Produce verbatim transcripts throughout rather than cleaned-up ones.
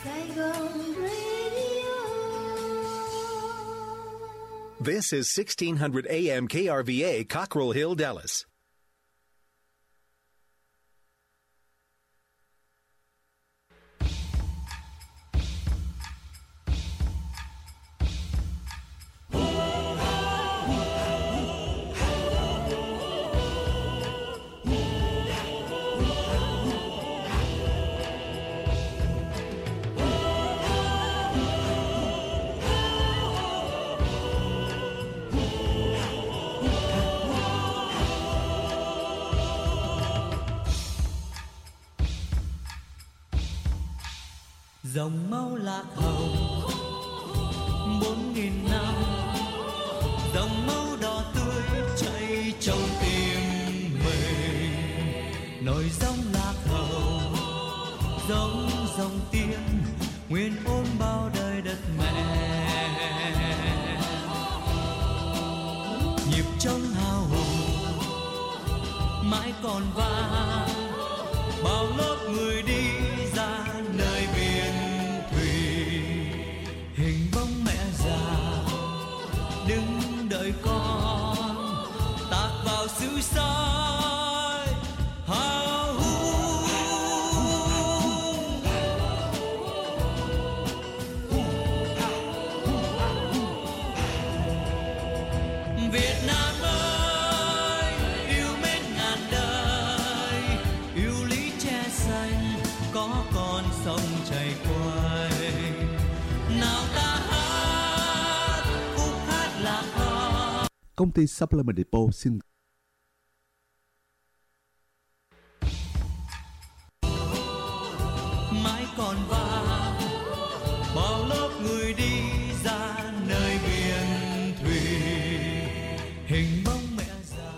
Saigon Radio. This is sixteen hundred A M K R V A, Cockrell Hill, Dallas. Dòng máu lạc hồng bốn nghìn năm, dòng máu đỏ tươi chảy trong tim mình. Nổi dòng lạc hồng giống dòng tiên nguyên ôn bao đời đất mẹ. Nhịp trong hào hùng mãi còn vang, bao lớp người đi ra nơi biển thủy. Hình bóng mẹ già đứng đợi con tạt vào xứ soi hào hùng. Việt Nam ơi, yêu mến ngàn đời, yêu lý che xanh có con sông chảy quay. Nào ta hát khúc hát lạc hò. Công ty Supplement Depot xin Mãi còn vang, bao lớp người đi ra nơi biển thủy. Hình bóng mẹ già.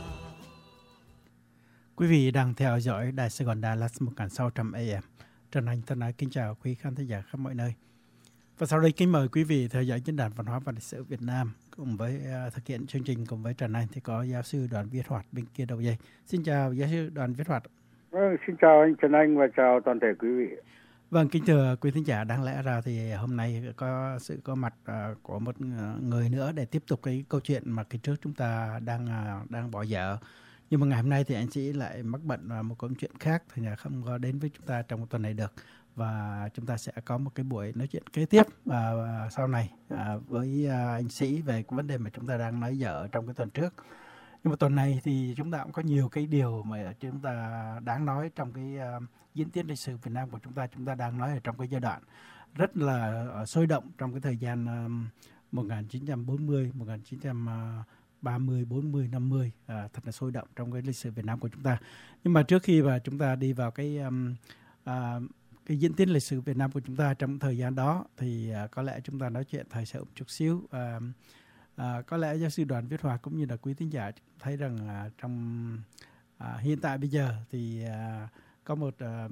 Quý vị đang theo dõi Đài Sài Gòn Dallas một nghìn sáu trăm A M. Trần Anh thân ái kính chào quý khán thính giả khắp mọi nơi. Và sau đây kính mời quý vị theo dõi diễn đàn văn hóa và lịch sử Việt Nam. Cùng với uh, thực hiện chương trình cùng với Trần Anh thì có giáo sư Đoàn Viết Hoạt bên kia đầu dây. Xin chào giáo sư Đoàn Viết Hoạt. Vâng, xin chào anh Trần Anh và chào toàn thể quý vị. Vâng, kính thưa quý thính giả, đáng lẽ ra thì hôm nay có sự có mặt uh, của một người nữa để tiếp tục cái câu chuyện mà kỳ trước chúng ta đang uh, đang bỏ dở. Nhưng mà ngày hôm nay thì anh sĩ lại mắc bận vào một câu chuyện khác, thì là không có đến với chúng ta trong tuần này được. Và chúng ta sẽ có một cái buổi nói chuyện kế tiếp và uh, sau này uh, với uh, anh sĩ về cái vấn đề mà chúng ta đang nói dở trong cái tuần trước. Nhưng mà tuần này thì chúng ta cũng có nhiều cái điều mà chúng ta đáng nói trong cái uh, diễn tiến lịch sử Việt Nam của chúng ta. Chúng ta đang nói ở trong cái giai đoạn rất là uh, sôi động trong cái thời gian um, một nghìn chín trăm bốn mươi, một nghìn chín trăm ba mươi, bốn mươi, năm mươi, uh, thật là sôi động trong cái lịch sử Việt Nam của chúng ta. Nhưng mà trước khi mà chúng ta đi vào cái um, uh, cái diễn tiến lịch sử Việt Nam của chúng ta trong thời gian đó thì uh, có lẽ chúng ta nói chuyện thời sự một chút xíu. Uh, uh, có lẽ giáo sư Đoàn Viết Hoạt cũng như là quý thính giả thấy rằng uh, trong uh, hiện tại bây giờ thì uh, có một uh,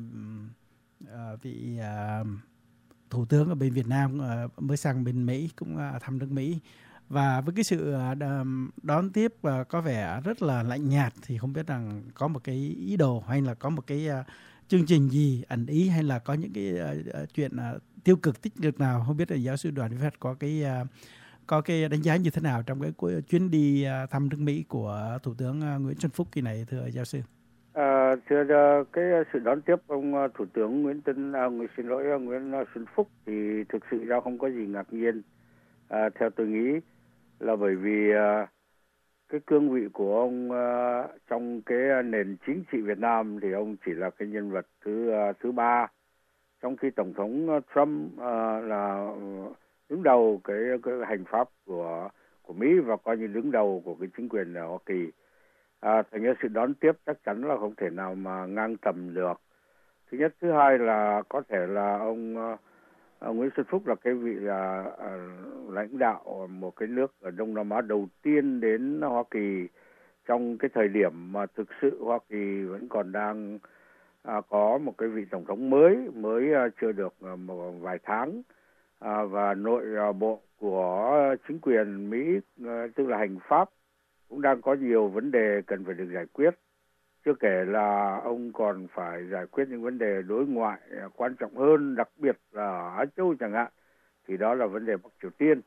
uh, vị uh, thủ tướng ở bên Việt Nam uh, mới sang bên Mỹ, cũng uh, thăm nước Mỹ. Và với cái sự uh, đón tiếp uh, có vẻ rất là lạnh nhạt, thì không biết rằng có một cái ý đồ hay là có một cái uh, chương trình gì ẩn ý, hay là có những cái uh, chuyện uh, tiêu cực tích cực nào. Không biết là giáo sư Đoàn Viết Hoạt có cái uh, có cái đánh giá như thế nào trong cái chuyến đi uh, thăm nước Mỹ của Thủ tướng uh, Nguyễn Xuân Phúc kỳ này, thưa giáo sư? À, thưa uh, cái sự đón tiếp ông uh, Thủ tướng Nguyễn Tân uh, Nguyễn xin lỗi uh, Nguyễn Xuân Phúc thì thực sự ra không có gì ngạc nhiên. Uh, theo tôi nghĩ là bởi vì uh, cái cương vị của ông uh, trong cái nền chính trị Việt Nam thì ông chỉ là cái nhân vật thứ uh, thứ ba, trong khi Tổng thống Trump uh, là uh, đứng đầu cái, cái hành pháp của của Mỹ và coi như đứng đầu của cái chính quyền ở Hoa Kỳ. À, thành ra sự đón tiếp chắc chắn là không thể nào mà ngang tầm được. Thứ nhất, thứ hai là có thể là ông uh, ông Nguyễn Xuân Phúc là cái vị là uh, lãnh đạo một cái nước ở Đông Nam Á đầu tiên đến Hoa Kỳ trong cái thời điểm mà thực sự Hoa Kỳ vẫn còn đang uh, có một cái vị tổng thống mới mới uh, chưa được uh, một vài tháng, uh, và nội uh, bộ của chính quyền Mỹ, uh, tức là hành pháp, cũng đang có nhiều vấn đề cần phải được giải quyết. Chưa kể là ông còn phải giải quyết những vấn đề đối ngoại quan trọng hơn, đặc biệt là ở Á Châu chẳng hạn, thì đó là vấn đề Bắc Triều Tiên.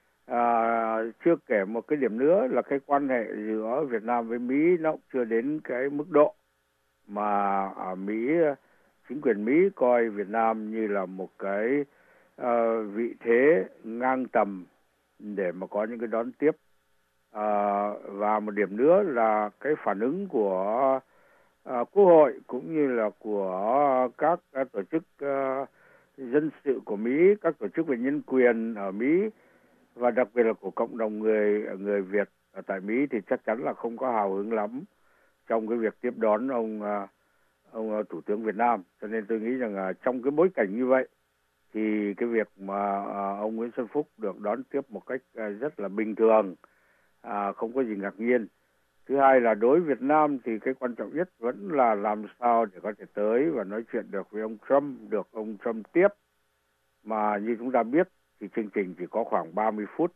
À, chưa kể một cái điểm nữa là cái quan hệ giữa Việt Nam với Mỹ nó cũng chưa đến cái mức độ mà ở Mỹ, chính quyền Mỹ coi Việt Nam như là một cái uh, vị thế ngang tầm để mà có những cái đón tiếp. À, và một điểm nữa là cái phản ứng của uh, Quốc hội cũng như là của các uh, tổ chức uh, dân sự của Mỹ, các tổ chức về nhân quyền ở Mỹ và đặc biệt là của cộng đồng người người Việt ở tại Mỹ thì chắc chắn là không có hào hứng lắm trong cái việc tiếp đón ông ông Thủ tướng Việt Nam. Cho nên tôi nghĩ rằng là trong cái bối cảnh như vậy thì cái việc mà ông Nguyễn Xuân Phúc được đón tiếp một cách rất là bình thường, à, không có gì ngạc nhiên. Thứ hai là đối với Việt Nam thì cái quan trọng nhất vẫn là làm sao để có thể tới và nói chuyện được với ông Trump, được ông Trump tiếp. Mà như chúng ta biết thì chương trình chỉ có khoảng ba mươi phút,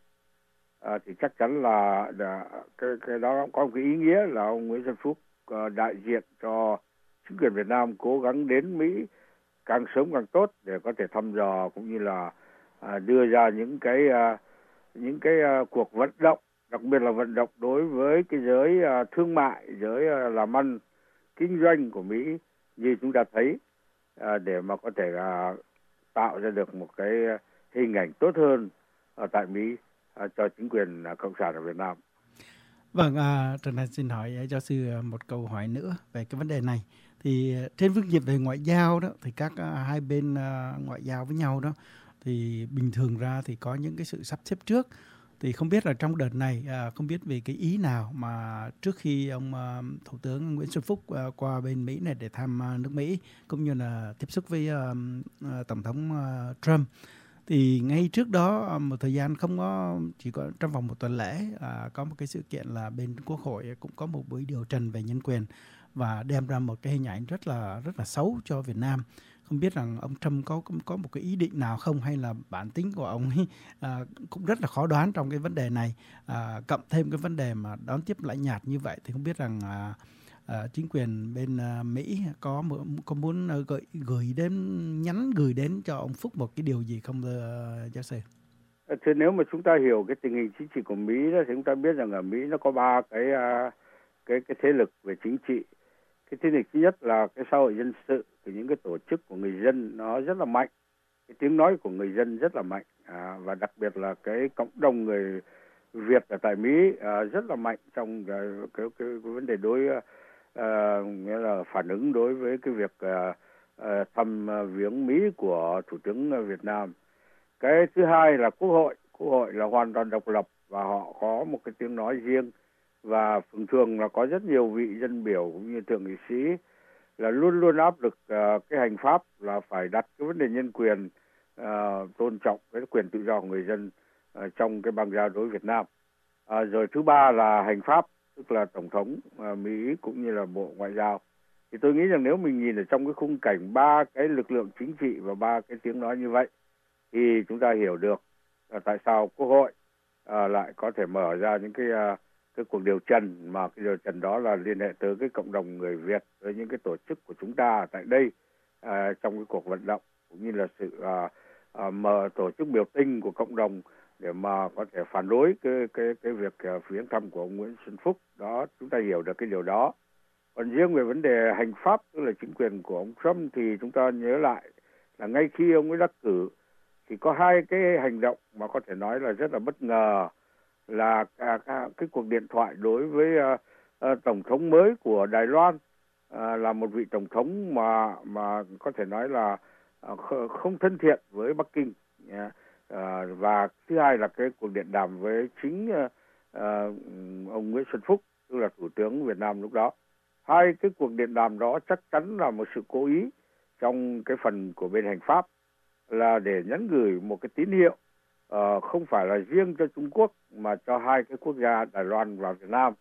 à, thì chắc chắn là, là cái, cái đó có một cái ý nghĩa là ông Nguyễn Xuân Phúc uh, đại diện cho chính quyền Việt Nam cố gắng đến Mỹ càng sớm càng tốt để có thể thăm dò cũng như là uh, đưa ra những cái uh, những cái uh, cuộc vận động, đặc biệt là vận động đối với cái giới uh, thương mại, giới uh, làm ăn, kinh doanh của Mỹ như chúng ta thấy, uh, để mà có thể uh, tạo ra được một cái hình ảnh tốt hơn ở tại Mỹ uh, cho chính quyền uh, cộng sản ở Việt Nam. Vâng, uh, Trần Thành xin hỏi giáo sư một câu hỏi nữa về cái vấn đề này. Thì trên phương diện về ngoại giao đó, thì các uh, hai bên uh, ngoại giao với nhau đó, thì bình thường ra thì có những cái sự sắp xếp trước. Thì không biết là trong đợt này, uh, không biết về cái ý nào mà trước khi ông uh, Thủ tướng Nguyễn Xuân Phúc uh, qua bên Mỹ này để thăm uh, nước Mỹ, cũng như là tiếp xúc với uh, uh, Tổng thống uh, Trump, thì ngay trước đó một thời gian không có, chỉ có trong vòng một tuần lễ, à, có một cái sự kiện là bên Quốc hội cũng có một buổi điều trần về nhân quyền và đem ra một cái hình ảnh rất là rất là xấu cho Việt Nam. Không biết rằng ông Trump có có một cái ý định nào không, hay là bản tính của ông ấy à, cũng rất là khó đoán trong cái vấn đề này, à, cộng thêm cái vấn đề mà đón tiếp lạnh nhạt như vậy, thì không biết rằng à, À, chính quyền bên uh, Mỹ có có muốn uh, gửi gửi đến nhắn gửi đến cho ông Phúc một cái điều gì không, uh, giáo sư? Thế nếu mà chúng ta hiểu cái tình hình chính trị của Mỹ đó, thì chúng ta biết rằng ở Mỹ nó có ba cái uh, cái cái thế lực về chính trị. Cái thế lực thứ nhất là cái xã hội dân sự, thì những cái tổ chức của người dân nó rất là mạnh, cái tiếng nói của người dân rất là mạnh, à, và đặc biệt là cái cộng đồng người Việt ở tại Mỹ à, rất là mạnh trong cái, cái, cái, cái vấn đề đối uh, Uh, nghĩa là phản ứng đối với cái việc uh, uh, thăm uh, viếng Mỹ của Thủ tướng Việt Nam. Cái thứ hai là Quốc hội. Quốc hội là hoàn toàn độc lập và họ có một cái tiếng nói riêng, và thường thường là có rất nhiều vị dân biểu cũng như thượng nghị sĩ là luôn luôn áp lực uh, cái hành pháp là phải đặt cái vấn đề nhân quyền, uh, tôn trọng cái quyền tự do của người dân uh, trong cái bang giao đối Việt Nam. Uh, rồi thứ ba là hành pháp, tức là Tổng thống uh, Mỹ cũng như là Bộ Ngoại giao. Thì tôi nghĩ rằng nếu mình nhìn ở trong cái khung cảnh ba cái lực lượng chính trị và ba cái tiếng nói như vậy, thì chúng ta hiểu được uh, tại sao Quốc hội uh, lại có thể mở ra những cái uh, cái cuộc điều trần, mà cái điều trần đó là liên hệ tới cái cộng đồng người Việt, với những cái tổ chức của chúng ta tại đây uh, trong cái cuộc vận động, cũng như là sự uh, uh, mở tổ chức biểu tình của cộng đồng để mà có thể phản đối cái cái cái việc uh, viếng thăm của ông Nguyễn Xuân Phúc đó. Chúng ta hiểu được cái điều đó. Còn riêng về vấn đề hành pháp, tức là chính quyền của ông Trump, thì chúng ta nhớ lại là ngay khi ông ấy đắc cử thì có hai cái hành động mà có thể nói là rất là bất ngờ, là cả, cả cái cuộc điện thoại đối với uh, uh, tổng thống mới của Đài Loan, uh, là một vị tổng thống mà mà có thể nói là uh, không thân thiện với Bắc Kinh. Yeah. Uh, và thứ hai là cái cuộc điện đàm với chính uh, uh, ông Nguyễn Xuân Phúc, tức là Thủ tướng Việt Nam lúc đó. Hai cái cuộc điện đàm đó chắc chắn là một sự cố ý trong cái phần của bên hành pháp, là để nhắn gửi một cái tín hiệu uh, không phải là riêng cho Trung Quốc mà cho hai cái quốc gia Đài Loan và Việt Nam.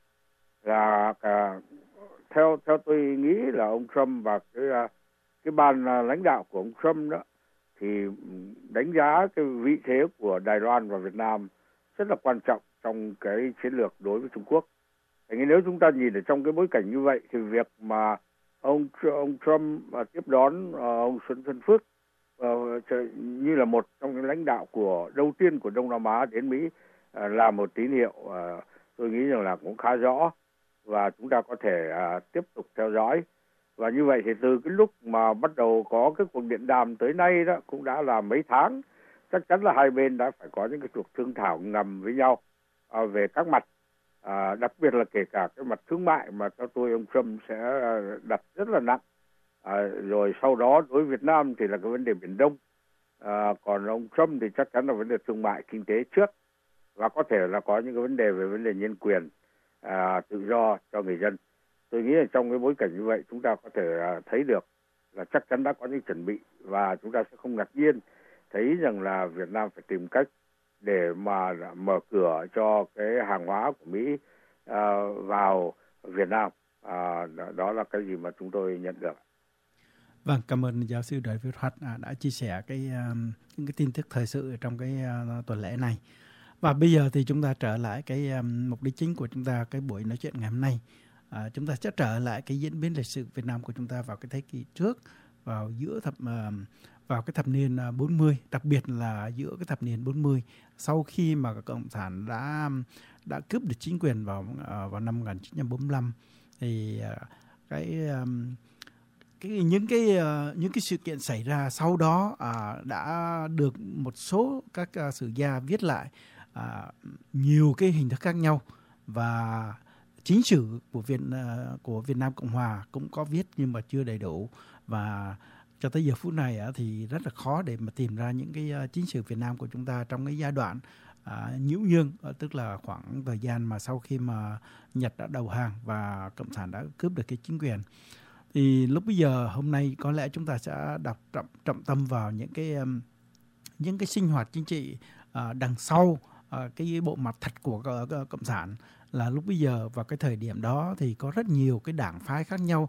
Là uh, theo theo tôi nghĩ là ông Trump và cái uh, cái ban uh, lãnh đạo của ông Trump đó thì đánh giá cái vị thế của Đài Loan và Việt Nam rất là quan trọng trong cái chiến lược đối với Trung Quốc. Thế nếu chúng ta nhìn ở trong cái bối cảnh như vậy thì việc mà ông ông Trump uh, tiếp đón uh, ông Xuân Xuân Phước uh, như là một trong những lãnh đạo của đầu tiên của Đông Nam Á đến Mỹ uh, là một tín hiệu uh, tôi nghĩ rằng là cũng khá rõ, và chúng ta có thể uh, tiếp tục theo dõi. Và như vậy thì từ cái lúc mà bắt đầu có cái cuộc điện đàm tới nay đó cũng đã là mấy tháng, chắc chắn là hai bên đã phải có những cái cuộc thương thảo ngầm với nhau uh, về các mặt. À, đặc biệt là kể cả cái mặt thương mại mà theo tôi ông Trump sẽ đặt rất là nặng. À, rồi sau đó đối với Việt Nam thì là cái vấn đề Biển Đông. À, còn ông Trump thì chắc chắn là vấn đề thương mại kinh tế trước, và có thể là có những cái vấn đề về vấn đề nhân quyền, à, tự do cho người dân. Tôi nghĩ là trong cái bối cảnh như vậy chúng ta có thể à, thấy được là chắc chắn đã có những chuẩn bị, và chúng ta sẽ không ngạc nhiên thấy rằng là Việt Nam phải tìm cách để mà mở cửa cho cái hàng hóa của Mỹ uh, vào Việt Nam. Uh, đó là cái gì mà chúng tôi nhận được. Vâng, cảm ơn giáo sư Đoàn Viết Hoạch đã chia sẻ cái um, những cái tin tức thời sự trong cái uh, tuần lễ này. Và bây giờ thì chúng ta trở lại cái um, mục đích chính của chúng ta, cái buổi nói chuyện ngày hôm nay. Uh, chúng ta sẽ trở lại cái diễn biến lịch sử Việt Nam của chúng ta vào cái thế kỷ trước, vào giữa thập uh, vào cái thập niên bốn mươi, đặc biệt là giữa cái thập niên bốn mươi, sau khi mà Cộng sản đã đã cướp được chính quyền vào vào năm một nghìn chín trăm bốn mươi lăm, thì cái cái những cái những cái sự kiện xảy ra sau đó à, đã được một số các sử gia viết lại à, nhiều cái hình thức khác nhau, và chính sử của Việt của Việt Nam Cộng Hòa cũng có viết nhưng mà chưa đầy đủ, và cho tới giờ phút này thì rất là khó để mà tìm ra những cái chính sử Việt Nam của chúng ta trong cái giai đoạn à, nhiễu nhương, tức là khoảng thời gian mà sau khi mà Nhật đã đầu hàng và Cộng sản đã cướp được cái chính quyền. Thì lúc bây giờ hôm nay có lẽ chúng ta sẽ đọc trọng, trọng tâm vào những cái um, những cái sinh hoạt chính trị uh, đằng sau uh, cái bộ mặt thật của uh, Cộng sản. Là lúc bây giờ vào cái thời điểm đó thì có rất nhiều cái đảng phái khác nhau,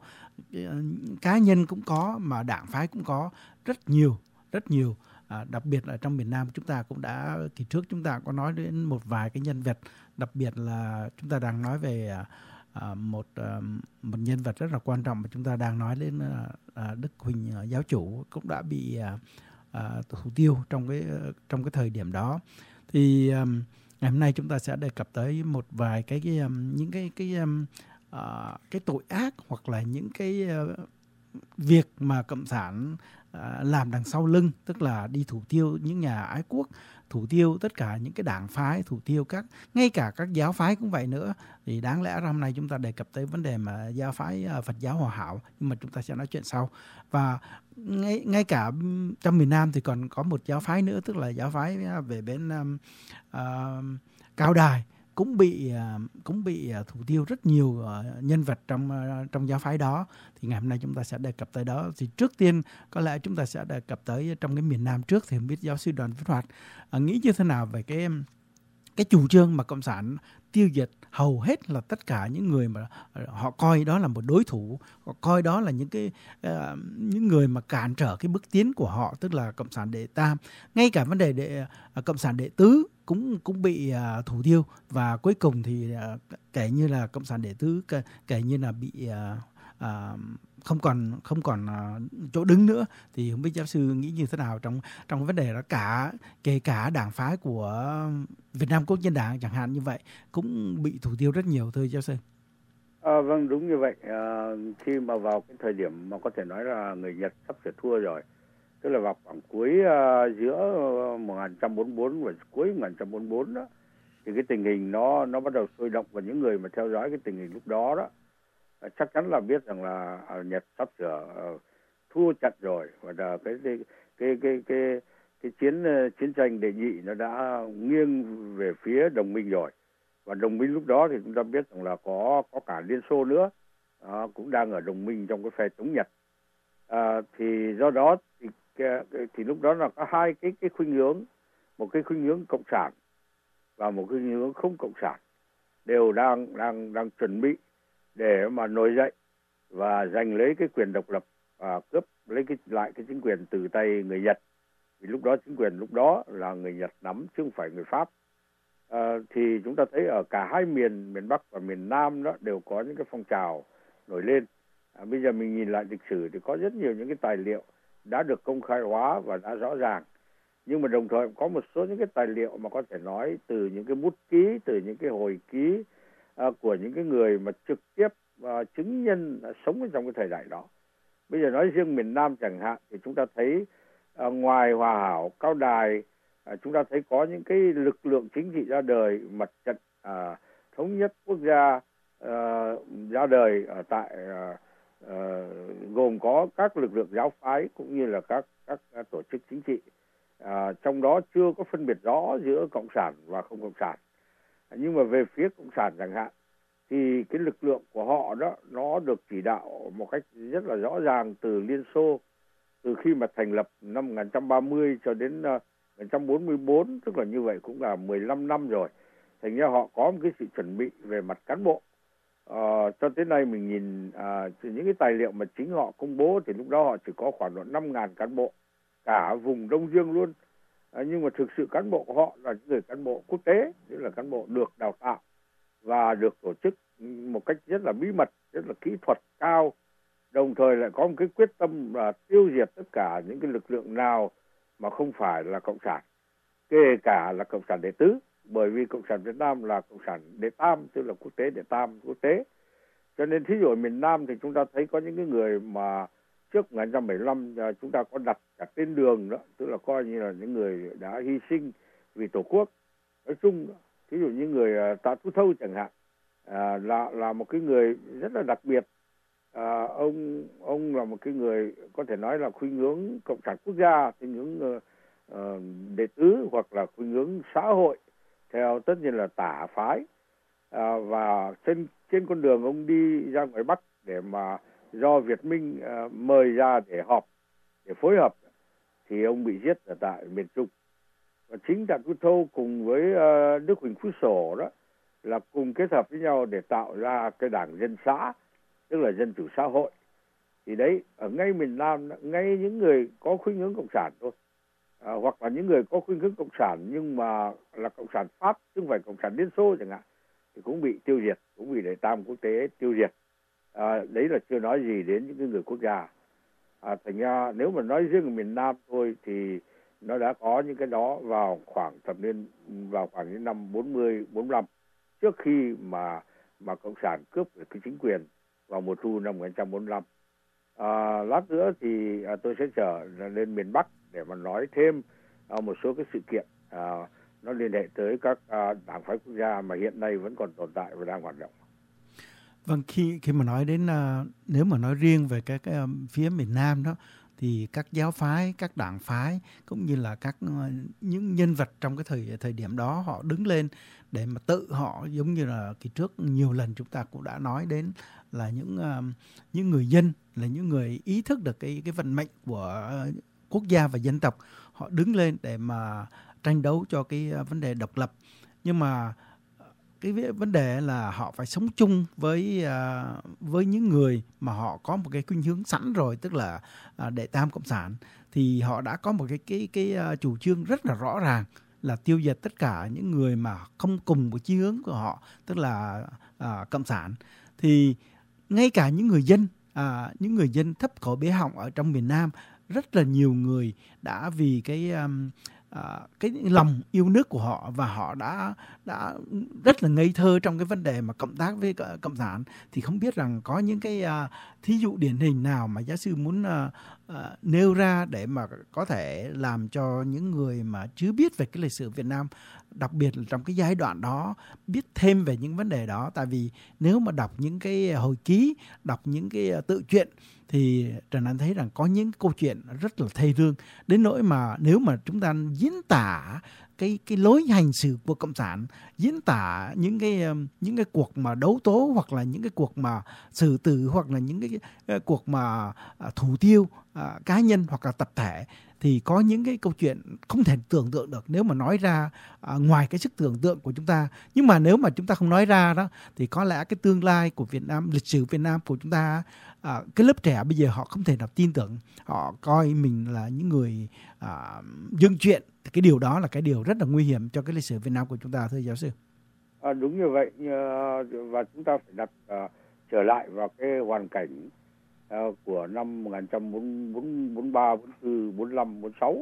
cá nhân cũng có mà đảng phái cũng có, rất nhiều rất nhiều à, đặc biệt là trong miền Nam chúng ta cũng đã kỳ trước chúng ta có nói đến một vài cái nhân vật, đặc biệt là chúng ta đang nói về à, một à, một nhân vật rất là quan trọng mà chúng ta đang nói đến à, Đức Huỳnh à, giáo chủ cũng đã bị à, à, thủ tiêu trong cái trong cái thời điểm đó. Thì à, ngày hôm nay chúng ta sẽ đề cập tới một vài cái, cái những cái cái uh, cái tội ác hoặc là những cái uh, việc mà Cộng sản uh, làm đằng sau lưng, tức là đi thủ tiêu những nhà ái quốc, thủ tiêu tất cả những cái đảng phái, thủ tiêu các ngay cả các giáo phái cũng vậy nữa. Thì đáng lẽ ra hôm nay chúng ta đề cập tới vấn đề mà giáo phái uh, Phật giáo Hòa Hảo, nhưng mà chúng ta sẽ nói chuyện sau. Và ngay ngay cả trong miền Nam thì còn có một giáo phái nữa, tức là giáo phái về bên um, uh, Cao Đài cũng bị uh, cũng bị uh, thủ tiêu rất nhiều uh, nhân vật trong uh, trong giáo phái đó. Thì ngày hôm nay chúng ta sẽ đề cập tới đó. Thì trước tiên có lẽ chúng ta sẽ đề cập tới trong cái miền Nam trước. Thì không biết giáo sư Đoàn Viết Hoạt uh, nghĩ như thế nào về cái cái chủ trương mà Cộng sản tiêu diệt hầu hết là tất cả những người mà họ coi đó là một đối thủ, họ coi đó là những cái uh, những người mà cản trở cái bước tiến của họ, tức là Cộng sản đệ tam, ngay cả vấn đề đệ, uh, Cộng sản đệ tứ cũng cũng bị uh, thủ tiêu, và cuối cùng thì uh, kể như là Cộng sản đệ tứ kể, kể như là bị uh, uh, không còn không còn uh, chỗ đứng nữa. Thì không biết giáo sư nghĩ như thế nào trong trong vấn đề đó, cả kể cả đảng phái của Việt Nam Quốc dân Đảng chẳng hạn như vậy cũng bị thủ tiêu rất nhiều, thưa giáo sư. À, vâng, đúng như vậy. À, khi mà vào cái thời điểm mà có thể nói là người Nhật sắp sửa thua rồi, tức là vào khoảng cuối uh, giữa một nghìn chín trăm bốn mươi bốn và cuối một nghìn chín trăm bốn mươi bốn đó, thì cái tình hình nó nó bắt đầu sôi động, và những người mà theo dõi cái tình hình lúc đó đó uh, chắc chắn là biết rằng là uh, Nhật sắp sửa uh, thua trận rồi, và là cái cái cái cái cái, cái chiến uh, chiến tranh đệ nhị nó đã nghiêng về phía đồng minh rồi. Và đồng minh lúc đó thì chúng ta biết rằng là có có cả Liên Xô nữa, uh, cũng đang ở đồng minh trong cái phe chống Nhật. Uh, thì do đó thì thì lúc đó là có hai cái cái khuynh hướng, một cái khuynh hướng cộng sản và một cái khuynh hướng không cộng sản, đều đang đang đang chuẩn bị để mà nổi dậy và giành lấy cái quyền độc lập, và cướp lấy cái lại cái chính quyền từ tay người Nhật. Vì lúc đó chính quyền lúc đó là người Nhật nắm chứ không phải người Pháp. à, thì chúng ta thấy ở cả hai miền, miền Bắc và miền Nam đó đều có những cái phong trào nổi lên. À, bây giờ mình nhìn lại lịch sử thì có rất nhiều những cái tài liệu đã được công khai hóa và đã rõ ràng. Nhưng mà đồng thời có một số những cái tài liệu mà có thể nói từ những cái bút ký, từ những cái hồi ký uh, của những cái người mà trực tiếp uh, chứng nhân uh, sống trong cái thời đại đó. Bây giờ nói riêng miền Nam chẳng hạn thì chúng ta thấy uh, ngoài Hòa Hảo, Cao Đài, uh, chúng ta thấy có những cái lực lượng chính trị ra đời, mặt trận uh, thống nhất quốc gia uh, ra đời ở tại uh, uh, gồm có các lực lượng giáo phái cũng như là các các, các tổ chức chính trị. À, trong đó chưa có phân biệt rõ giữa cộng sản và không cộng sản. À, nhưng mà về phía cộng sản chẳng hạn thì cái lực lượng của họ đó nó được chỉ đạo một cách rất là rõ ràng từ Liên Xô, từ khi mà thành lập năm một nghìn chín trăm ba mươi cho đến uh, một nghìn chín trăm bốn mươi tư, tức là như vậy cũng là mười lăm năm rồi. Thành ra họ có một cái sự chuẩn bị về mặt cán bộ. À, cho tới nay mình nhìn à, những cái tài liệu mà chính họ công bố thì lúc đó họ chỉ có khoảng độ năm nghìn cán bộ, cả vùng Đông Dương luôn. À, nhưng mà thực sự cán bộ của họ là những người cán bộ quốc tế, tức là cán bộ được đào tạo và được tổ chức một cách rất là bí mật, rất là kỹ thuật cao, đồng thời lại có một cái quyết tâm là tiêu diệt tất cả những cái lực lượng nào mà không phải là cộng sản, kể cả là cộng sản đệ tứ, bởi vì cộng sản Việt Nam là cộng sản đệ tam, tức là quốc tế đệ tam quốc tế. Cho nên thí dụ ở miền Nam thì chúng ta thấy có những cái người mà trước một nghìn chín trăm bảy mươi lăm chúng ta có đặt cả tên đường đó, tức là coi như là những người đã hy sinh vì Tổ quốc. Nói chung, ví dụ như người Tạ Thu Thâu chẳng hạn, à, là là một cái người rất là đặc biệt. À, ông ông là một cái người có thể nói là khuynh hướng cộng sản quốc gia, khuynh hướng uh, uh, đệ tứ hoặc là khuynh hướng xã hội theo tất nhiên là Tả phái. À, và trên trên con đường ông đi ra ngoài Bắc để mà do Việt Minh uh, mời ra để họp, để phối hợp, thì ông bị giết ở tại miền Trung. Và chính Tạ Thu Thâu cùng với uh, Đức Huỳnh Phú Sổ đó là cùng kết hợp với nhau để tạo ra cái đảng Dân Xã, tức là Dân Chủ Xã Hội. Thì đấy, ở ngay miền Nam, ngay những người có khuynh hướng cộng sản thôi, à, hoặc là những người có khuynh hướng cộng sản nhưng mà là cộng sản Pháp, chứ không phải cộng sản Liên Xô chẳng hạn, thì cũng bị tiêu diệt, cũng bị đệ tam quốc tế tiêu diệt. À, đấy là chưa nói gì đến những người quốc gia. À, thành ra nếu mà nói riêng ở miền Nam thôi thì nó đã có những cái đó vào khoảng thập niên, vào khoảng những năm bốn mươi, bốn mươi lăm, trước khi mà mà cộng sản cướp được cái chính quyền vào mùa thu năm một nghìn chín trăm bốn mươi lăm. À, lát nữa thì à, tôi sẽ trở lên miền Bắc để mà nói thêm à, một số cái sự kiện à, nó liên hệ tới các à, đảng phái quốc gia mà hiện nay vẫn còn tồn tại và đang hoạt động. Vâng, khi khi mà nói đến uh, nếu mà nói riêng về cái, cái um, phía miền Nam đó thì các giáo phái, các đảng phái cũng như là các uh, những nhân vật trong cái thời thời điểm đó họ đứng lên để mà tự họ, giống như là kỳ trước nhiều lần chúng ta cũng đã nói đến là những uh, những người dân, là những người ý thức được cái cái vận mệnh của uh, quốc gia và dân tộc, họ đứng lên để mà tranh đấu cho cái uh, vấn đề độc lập. Nhưng mà cái vấn đề là họ phải sống chung với uh, với những người mà họ có một cái khuynh hướng sẵn rồi, tức là uh, đệ tam cộng sản, thì họ đã có một cái cái cái uh, chủ trương rất là rõ ràng là tiêu diệt tất cả những người mà không cùng với chí hướng của họ, tức là uh, cộng sản. Thì ngay cả những người dân, uh, những người dân thấp cổ bé họng ở trong miền Nam, rất là nhiều người đã vì cái um, À, cái lòng yêu nước của họ, và họ đã đã rất là ngây thơ trong cái vấn đề mà cộng tác với cộng sản. Thì không biết rằng có những cái uh, thí dụ điển hình nào mà giáo sư muốn uh, uh, nêu ra để mà có thể làm cho những người mà chưa biết về cái lịch sử Việt Nam, đặc biệt là trong cái giai đoạn đó, biết thêm về những vấn đề đó. Tại vì nếu mà đọc những cái hồi ký, đọc những cái tự truyện thì Trần Anh thấy rằng có những câu chuyện rất là thê lương, đến nỗi mà nếu mà chúng ta diễn tả cái cái lối hành xử của cộng sản, diễn tả những cái những cái cuộc mà đấu tố, hoặc là những cái cuộc mà xử tử, hoặc là những cái, cái cuộc mà thủ tiêu à, cá nhân hoặc là tập thể, thì có những cái câu chuyện không thể tưởng tượng được nếu mà nói ra à, ngoài cái sức tưởng tượng của chúng ta. Nhưng mà nếu mà chúng ta không nói ra đó thì có lẽ cái tương lai của Việt Nam, lịch sử Việt Nam của chúng ta à, cái lớp trẻ bây giờ họ không thể nào tin tưởng, họ coi mình là những người à, dựng chuyện. Cái điều đó là cái điều rất là nguy hiểm cho cái lịch sử Việt Nam của chúng ta, thưa giáo sư. À, đúng như vậy, và chúng ta phải đặt uh, trở lại vào cái hoàn cảnh uh, của năm một nghìn chín trăm bốn mươi ba, bốn mươi tư, bốn mươi lăm, bốn mươi sáu.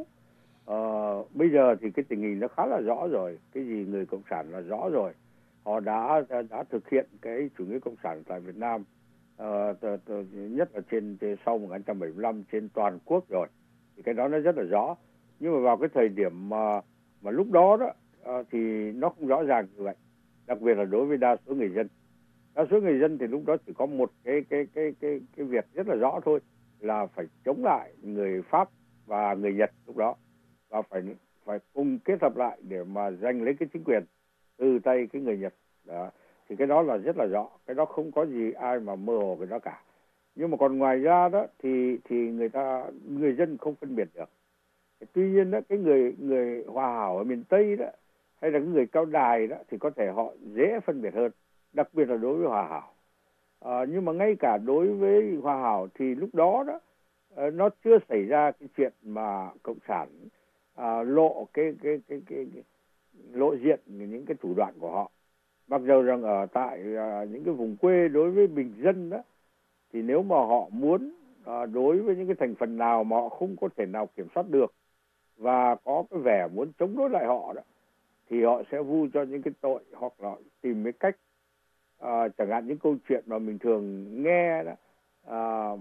Uh, bây giờ thì cái tình hình nó khá là rõ rồi, cái gì người cộng sản là rõ rồi. Họ đã đã, đã thực hiện cái chủ nghĩa cộng sản tại Việt Nam, uh, t- t- nhất là trên, trên sau một nghìn chín trăm bảy mươi lăm trên toàn quốc rồi, thì cái đó nó rất là rõ. Nhưng mà vào cái thời điểm mà mà lúc đó đó uh, thì nó không rõ ràng như vậy, đặc biệt là đối với đa số người dân. Đa số người dân thì lúc đó chỉ có một cái cái cái cái cái việc rất là rõ thôi, là phải chống lại người Pháp và người Nhật lúc đó, và phải phải cùng kết hợp lại để mà giành lấy cái chính quyền từ tay cái người Nhật đó. Thì cái đó là rất là rõ, cái đó không có gì ai mà mơ hồ cái đó cả. Nhưng mà còn ngoài ra đó thì thì người ta người dân không phân biệt được. Tuy nhiên đó, cái người người Hòa Hảo ở miền Tây đó, hay là cái người Cao Đài đó, thì có thể họ dễ phân biệt hơn, đặc biệt là đối với Hòa Hảo. À, nhưng mà ngay cả đối với Hòa Hảo thì lúc đó đó uh, nó chưa xảy ra cái chuyện mà cộng sản uh, lộ cái cái, cái cái cái lộ diện những cái thủ đoạn của họ. Mặc dù rằng ở tại uh, những cái vùng quê đối với bình dân đó, thì nếu mà họ muốn uh, đối với những cái thành phần nào mà họ không có thể nào kiểm soát được và có cái vẻ muốn chống đối lại họ đó, thì họ sẽ vu cho những cái tội, hoặc là tìm cái cách uh, chẳng hạn những câu chuyện mà mình thường nghe đó, uh,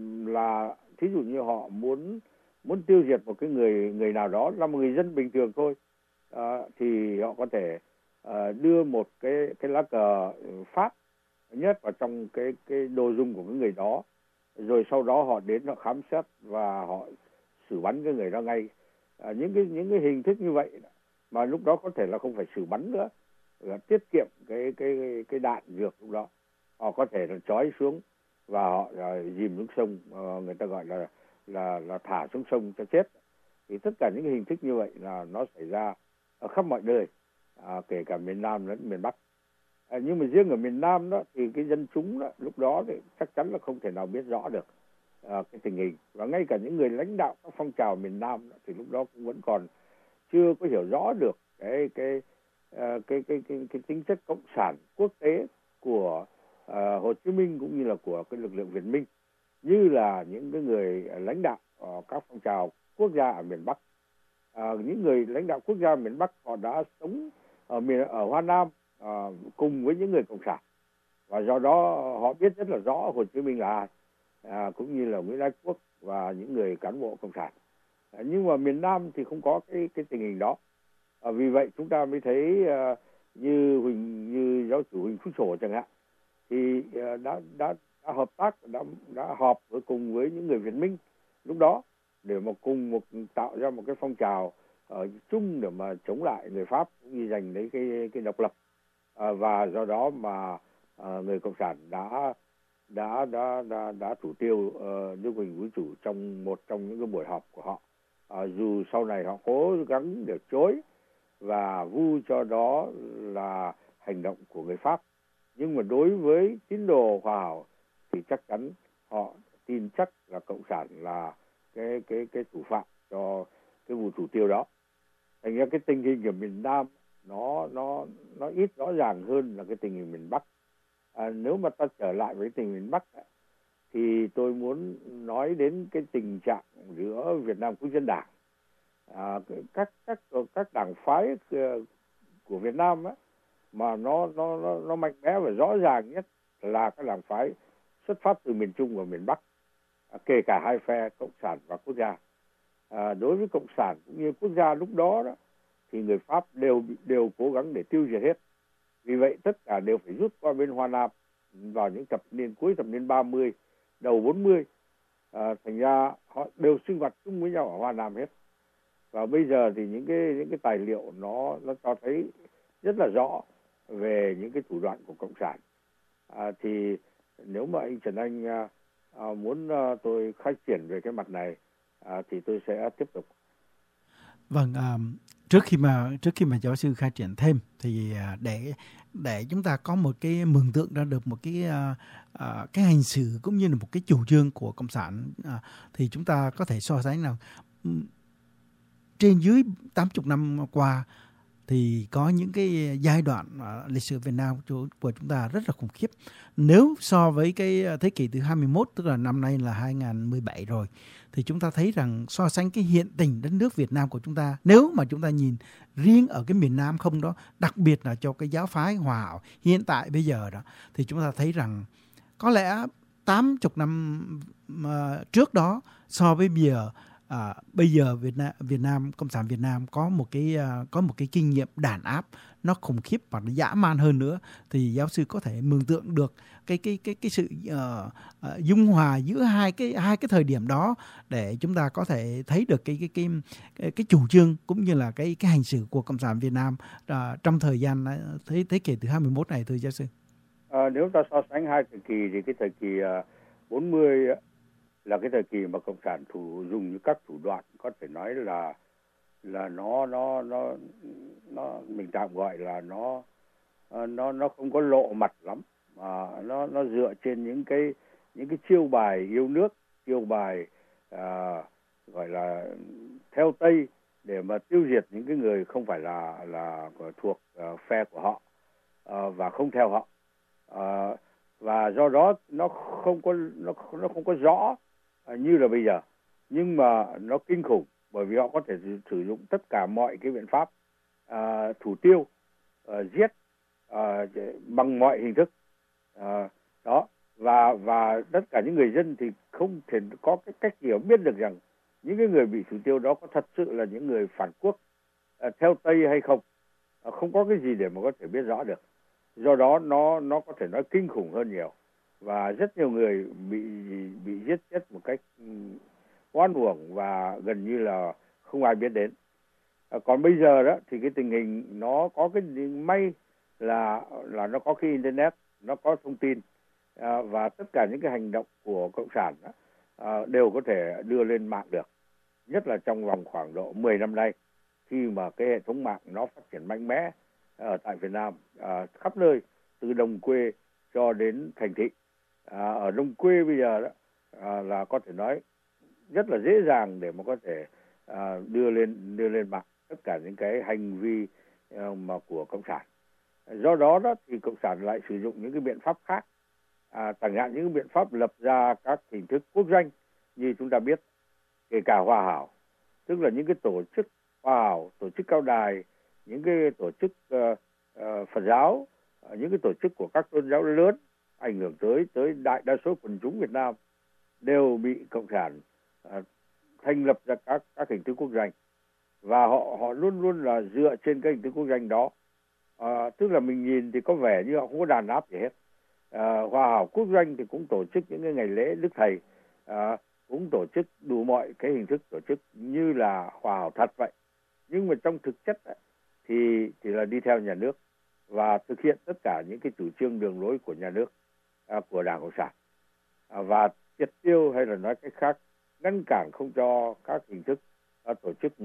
là thí dụ như họ muốn muốn tiêu diệt một cái người người nào đó là một người dân bình thường thôi, uh, thì họ có thể uh, đưa một cái cái lá cờ Pháp nhất vào trong cái cái đồ dung của cái người đó, rồi sau đó họ đến họ khám xét và họ xử bắn cái người đó ngay. Uh, những cái những cái hình thức như vậy mà lúc đó có thể là không phải xử bắn nữa, là tiết kiệm cái cái cái đạn dược lúc đó. Họ có thể là trói xuống và họ uh, dìm xuống sông, uh, người ta gọi là là là thả xuống sông cho chết. Thì tất cả những cái hình thức như vậy là nó xảy ra ở khắp mọi nơi, uh, kể cả miền Nam lẫn miền Bắc. Uh, nhưng mà riêng ở miền Nam đó thì cái dân chúng đó lúc đó thì chắc chắn là không thể nào biết rõ được uh, cái tình hình, và ngay cả những người lãnh đạo các phong trào miền Nam đó, thì lúc đó cũng vẫn còn chưa có hiểu rõ được cái cái uh, cái, cái cái cái tính chất cộng sản quốc tế của uh, Hồ Chí Minh cũng như là của cái lực lượng Việt Minh, như là những cái người lãnh đạo uh, các phong trào quốc gia ở miền Bắc. Uh, những người lãnh đạo quốc gia ở miền Bắc họ đã sống ở miền ở Hoa Nam uh, cùng với những người cộng sản, và do đó họ biết rất là rõ Hồ Chí Minh là ai, uh, cũng như là Nguyễn Ái Quốc và những người cán bộ cộng sản. Nhưng mà miền Nam thì không có cái cái tình hình đó, à, vì vậy chúng ta mới thấy uh, như Huỳnh như giáo chủ Huỳnh Phú Sổ chẳng hạn, thì uh, đã đã đã hợp tác, đã đã họp với cùng với những người Việt Minh lúc đó để mà cùng một tạo ra một cái phong trào uh, chung để mà chống lại người Pháp cũng như giành lấy cái cái độc lập, uh, và do đó mà uh, người cộng sản đã đã đã đã đã thủ tiêu uh, Đức Huỳnh Vũ Chủ trong một trong những cái buổi họp của họ. À, dù sau này họ cố gắng để chối và vu cho đó là hành động của người Pháp, nhưng mà đối với tín đồ Hòa Hảo thì chắc chắn họ tin chắc là cộng sản là cái cái cái thủ phạm cho cái vụ thủ tiêu đó. Thành ra cái tình hình ở miền Nam nó nó nó ít rõ ràng hơn là cái tình hình miền Bắc. À, nếu mà ta trở lại với tình hình miền Bắc thì tôi muốn nói đến cái tình trạng giữa Việt Nam Quốc dân Đảng, à, các các các đảng phái của Việt Nam á, mà nó nó nó nó mạnh mẽ và rõ ràng nhất là các đảng phái xuất phát từ miền Trung và miền Bắc, à, kể cả hai phe cộng sản và quốc gia. À, đối với cộng sản cũng như quốc gia lúc đó đó thì người Pháp đều đều cố gắng để tiêu diệt hết. Vì vậy tất cả đều phải rút qua bên Hoa Nam vào những thập niên cuối thập niên ba mươi, đầu bốn mươi. À, thành ra họ đều sinh hoạt chung với nhau ở Hoa Nam hết. Và bây giờ thì những cái những cái tài liệu nó nó cho thấy rất là rõ về những cái thủ đoạn của cộng sản. À, thì nếu mà anh Trần Anh à, à, muốn à, tôi khai triển về cái mặt này à, thì tôi sẽ tiếp tục. Vâng, à, trước khi mà trước khi mà giáo sư khai triển thêm thì à, để để chúng ta có một cái mường tượng ra được một cái uh, uh, cái hành xử cũng như là một cái chủ trương của cộng sản, uh, thì chúng ta có thể so sánh là um, trên dưới tám mươi năm qua thì có những cái giai đoạn uh, lịch sử Việt Nam của chúng ta rất là khủng khiếp. Nếu so với cái thế kỷ thứ hai mươi mốt, tức là năm nay là hai không một bảy rồi, thì chúng ta thấy rằng so sánh cái hiện tình đất nước Việt Nam của chúng ta, nếu mà chúng ta nhìn riêng ở cái miền Nam không đó, đặc biệt là cho cái giáo phái Hòa Hảo hiện tại bây giờ đó, thì chúng ta thấy rằng có lẽ tám mươi năm uh, trước đó so với bây giờ, À, bây giờ Việt Nam, Việt Nam Cộng sản Việt Nam có một cái uh, có một cái kinh nghiệm đàn áp nó khủng khiếp và nó dã man hơn nữa, thì giáo sư có thể mường tượng được cái cái cái cái sự uh, uh, dung hòa giữa hai cái hai cái thời điểm đó để chúng ta có thể thấy được cái cái cái cái, cái chủ trương cũng như là cái cái hành xử của Cộng sản Việt Nam uh, trong thời gian uh, thế thế kỷ thứ hai mươi mốt này, thưa giáo sư. À, nếu ta so sánh hai thời kỳ thì cái thời kỳ uh, bốn mươi là cái thời kỳ mà cộng sản thủ dùng những các thủ đoạn có thể nói là là nó nó nó nó mình tạm gọi là nó nó nó không có lộ mặt lắm, mà nó nó dựa trên những cái những cái chiêu bài yêu nước, chiêu bài à, gọi là theo Tây để mà tiêu diệt những cái người không phải là là thuộc uh, phe của họ uh, và không theo họ, uh, và do đó nó không có nó nó không có rõ như là bây giờ, nhưng mà nó kinh khủng bởi vì họ có thể sử dụng tất cả mọi cái biện pháp à, thủ tiêu, à, giết à, bằng mọi hình thức, à, đó và và tất cả những người dân thì không thể có cái cách hiểu biết được rằng những cái người bị thủ tiêu đó có thật sự là những người phản quốc à, theo Tây hay không, à, không có cái gì để mà có thể biết rõ được. Do đó nó nó có thể nói kinh khủng hơn nhiều. Và rất nhiều người bị bị giết chết một cách oan uổng và gần như là không ai biết đến. À, còn bây giờ đó thì cái tình hình nó có cái may là là nó có cái internet, nó có thông tin, à, và tất cả những cái hành động của cộng sản đó, à, đều có thể đưa lên mạng được. Nhất là trong vòng khoảng độ mười năm nay, khi mà cái hệ thống mạng nó phát triển mạnh mẽ ở tại Việt Nam, à, khắp nơi từ đồng quê cho đến thành thị. À, ở đồng quê bây giờ đó à, là có thể nói rất là dễ dàng để mà có thể à, đưa lên đưa lên mạng tất cả những cái hành vi à, mà của cộng sản. Do đó đó thì cộng sản lại sử dụng những cái biện pháp khác, à, chẳng hạn những biện pháp lập ra các hình thức quốc doanh như chúng ta biết, kể cả Hòa Hảo, tức là những cái tổ chức Hòa Hảo, tổ chức Cao Đài, những cái tổ chức uh, uh, Phật giáo, uh, những cái tổ chức của các tôn giáo lớn ảnh hưởng tới tới đại đa số quần chúng Việt Nam đều bị cộng sản uh, thành lập ra các các hình thức quốc doanh, và họ họ luôn luôn là dựa trên cái hình thức quốc doanh đó. Uh, tức là mình nhìn thì có vẻ như họ không có đàn áp gì hết. Uh, Hòa Hảo quốc doanh thì cũng tổ chức những cái ngày lễ Đức Thầy, uh, cũng tổ chức đủ mọi cái hình thức tổ chức như là Hòa Hảo thật vậy, nhưng mà trong thực chất ấy, thì thì là đi theo nhà nước và thực hiện tất cả những cái chủ trương đường lối của nhà nước, à, của Đảng Cộng sản, à, và triệt tiêu hay là nói cách khác ngăn cản không cho các hình thức à, tổ chức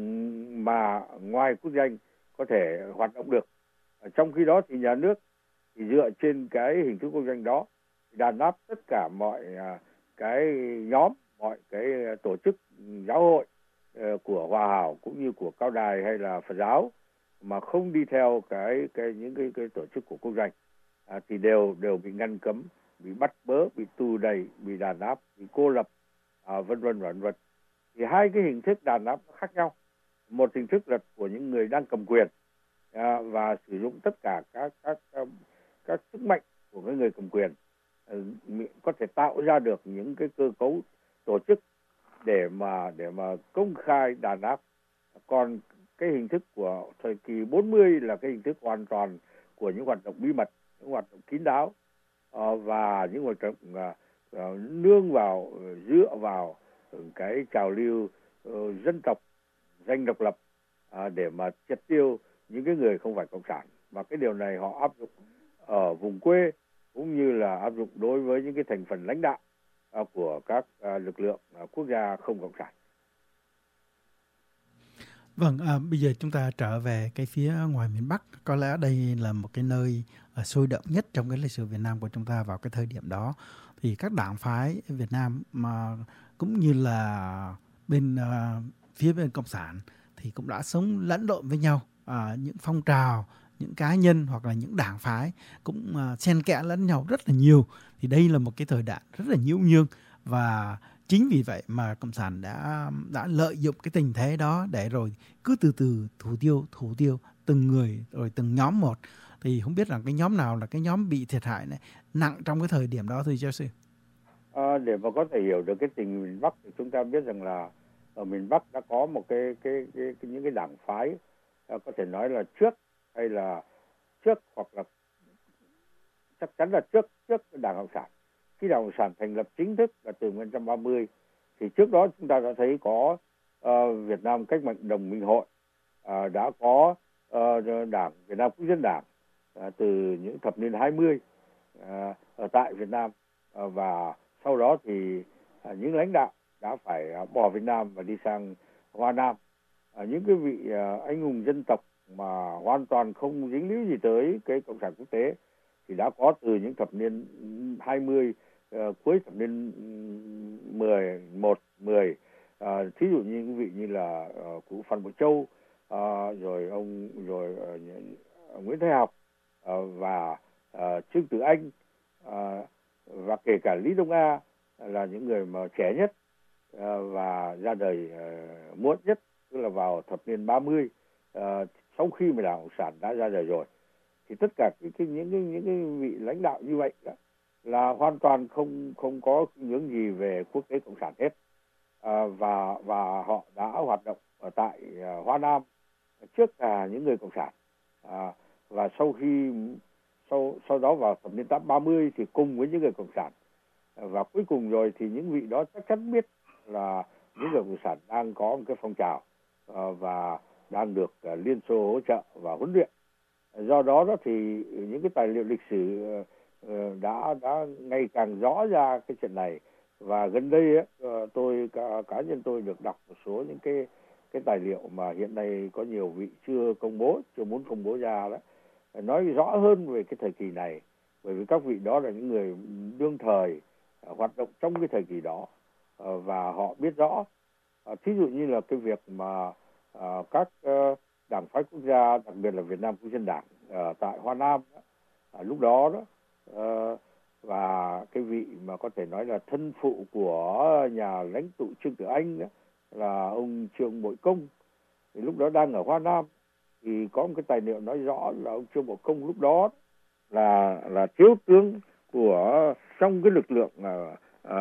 mà ngoài quốc doanh có thể hoạt động được. À, trong khi đó thì nhà nước thì dựa trên cái hình thức quốc doanh đó đàn áp tất cả mọi à, cái nhóm, mọi cái tổ chức giáo hội uh, của Hòa Hảo cũng như của Cao Đài hay là Phật giáo mà không đi theo cái cái những cái, cái tổ chức của quốc doanh, à, thì đều đều bị ngăn cấm, bị bắt bớ, bị tù đày, bị đàn áp, bị cô lập, à, vân vân vân vân. Thì hai cái hình thức đàn áp khác nhau. Một hình thức là của những người đang cầm quyền, à, và sử dụng tất cả các các các, các sức mạnh của cái người cầm quyền, à, có thể tạo ra được những cái cơ cấu tổ chức để mà để mà công khai đàn áp. Còn cái hình thức của thời kỳ bốn mươi là cái hình thức hoàn toàn của những hoạt động bí mật, những hoạt động kín đáo, uh, và những hoạt động uh, uh, nương vào, uh, dựa vào cái trào lưu uh, dân tộc, giành độc lập, uh, để mà triệt tiêu những cái người không phải cộng sản. Và cái điều này họ áp dụng ở vùng quê cũng như là áp dụng đối với những cái thành phần lãnh đạo uh, của các uh, lực lượng uh, quốc gia không cộng sản. Vâng, à, bây giờ chúng ta trở về cái phía ngoài miền Bắc. Có lẽ đây là một cái nơi à, sôi động nhất trong cái lịch sử Việt Nam của chúng ta vào cái thời điểm đó. Thì các đảng phái Việt Nam mà cũng như là bên à, phía bên Cộng sản thì cũng đã sống lẫn lộn với nhau. À, những phong trào, những cá nhân hoặc là những đảng phái cũng à, xen kẽ lẫn nhau rất là nhiều. Thì đây là một cái thời đại rất là nhiễu nhương, và chính vì vậy mà Cộng sản đã đã lợi dụng cái tình thế đó để rồi cứ từ từ thủ tiêu, thủ tiêu từng người rồi từng nhóm một. Thì không biết rằng cái nhóm nào là cái nhóm bị thiệt hại này nặng trong cái thời điểm đó thưa giáo sư? À, để mà có thể hiểu được cái tình hình miền Bắc thì chúng ta biết rằng là ở miền Bắc đã có một cái cái, cái, cái những cái đảng phái à, có thể nói là trước hay là trước hoặc là chắc chắn là trước trước Đảng Cộng sản. Khi Đảng Cộng sản thành lập chính thức là từ một nghìn chín trăm ba mươi, thì trước đó chúng ta đã thấy có uh, Việt Nam Cách mạng Đồng minh hội, uh, đã có uh, Đảng Việt Nam Quốc dân Đảng uh, từ những thập niên hai mươi uh, ở tại Việt Nam, uh, và sau đó thì uh, những lãnh đạo đã phải uh, bỏ Việt Nam và đi sang Hoa Nam. Uh, những cái vị uh, anh hùng dân tộc mà hoàn toàn không dính líu gì tới cái Cộng sản quốc tế thì đã có từ những thập niên hai mươi, uh, cuối thập niên mười một, mười. Uh, thí dụ như những vị như là uh, cụ Phan Bội Châu, uh, rồi ông rồi uh, Nguyễn Thái Học, uh, và uh, Trương Tử Anh, uh, và kể cả Lý Đông A là những người mà trẻ nhất uh, và ra đời uh, muộn nhất, tức là vào thập niên ba mươi, uh, sau khi mà Đảng Cộng sản đã ra đời rồi. Thì tất cả cái, cái, những cái những cái vị lãnh đạo như vậy đó là hoàn toàn không không có hướng gì về quốc tế cộng sản hết, à, và và họ đã hoạt động ở tại uh, Hoa Nam trước cả những người cộng sản, à, và sau khi sau sau đó vào thập niên ba mươi thì cùng với những người cộng sản, và cuối cùng rồi thì những vị đó chắc chắn biết là những người cộng sản đang có một cái phong trào uh, và đang được uh, Liên Xô hỗ trợ và huấn luyện. Do đó đó thì những cái tài liệu lịch sử uh, đã đã ngày càng rõ ra cái chuyện này. Và gần đây ấy, uh, tôi cá, cá nhân tôi được đọc một số những cái cái tài liệu mà hiện nay có nhiều vị chưa công bố, chưa muốn công bố ra đó, nói rõ hơn về cái thời kỳ này, bởi vì các vị đó là những người đương thời uh, hoạt động trong cái thời kỳ đó, uh, và họ biết rõ. Uh, thí dụ như là cái việc mà uh, các uh, đảng phái quốc gia, đặc biệt là Việt Nam Quốc dân Đảng ở tại Hoa Nam à, lúc đó đó, uh, và cái vị mà có thể nói là thân phụ của nhà lãnh tụ Trương Tử Anh đó, là ông Trương Bội Công, thì lúc đó đang ở Hoa Nam. Thì có một cái tài liệu nói rõ là ông Trương Bội Công lúc đó là là thiếu tướng của trong cái lực lượng uh,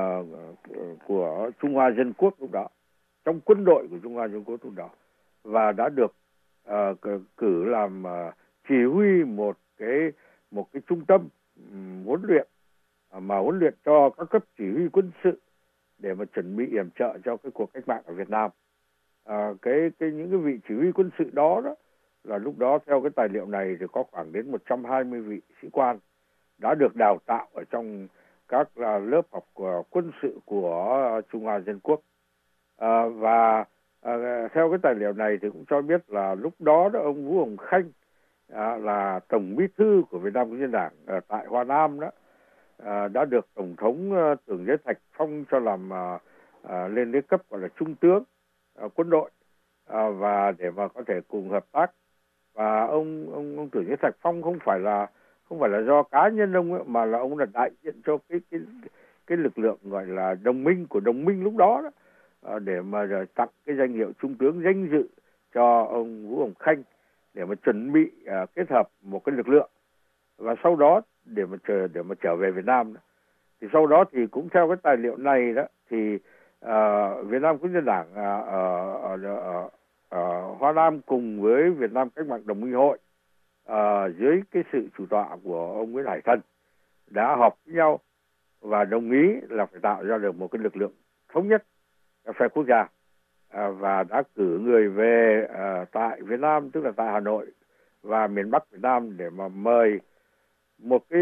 uh, của Trung Hoa Dân Quốc lúc đó, trong quân đội của Trung Hoa Dân Quốc lúc đó, và đã được uh, cử làm uh, chỉ huy một cái một cái trung tâm um, huấn luyện, uh, mà huấn luyện cho các cấp chỉ huy quân sự để mà chuẩn bị yểm trợ cho cái cuộc cách mạng ở Việt Nam. Uh, cái cái những cái vị chỉ huy quân sự đó đó là lúc đó theo cái tài liệu này thì có khoảng đến một trăm hai mươi vị sĩ quan đã được đào tạo ở trong các uh, lớp học của quân sự của uh, Trung Hoa Dân Quốc. Uh, và uh, theo cái tài liệu này thì cũng cho biết là lúc đó đó ông Vũ Hồng Khanh uh, là tổng bí thư của Việt Nam Quốc dân Đảng ở tại Hoa Nam đó, uh, đã được tổng thống uh, Tưởng Giới Thạch phong cho làm uh, uh, lên đến cấp gọi là trung tướng uh, quân đội, uh, và để mà có thể cùng hợp tác. Và ông ông ông Tưởng Giới Thạch phong không phải là không phải là do cá nhân ông ấy, mà là ông là đại diện cho cái cái cái lực lượng gọi là đồng minh của đồng minh lúc đó, đó uh, để mà tặng cái danh hiệu trung tướng danh dự cho ông Vũ Hồng Khanh để mà chuẩn bị uh, kết hợp một cái lực lượng, và sau đó để mà trở để mà trở về Việt Nam đó. Thì sau đó thì cũng theo cái tài liệu này đó thì uh, Việt Nam Quốc dân Đảng uh, ở, ở, ở, ở Hoa Nam cùng với Việt Nam Cách mạng Đồng minh hội uh, dưới cái sự chủ tọa của ông Nguyễn Hải Thần đã họp với nhau và đồng ý là phải tạo ra được một cái lực lượng thống nhất phe quốc gia, à, và đã cử người về à, tại Việt Nam, tức là tại Hà Nội và miền Bắc Việt Nam để mà mời một cái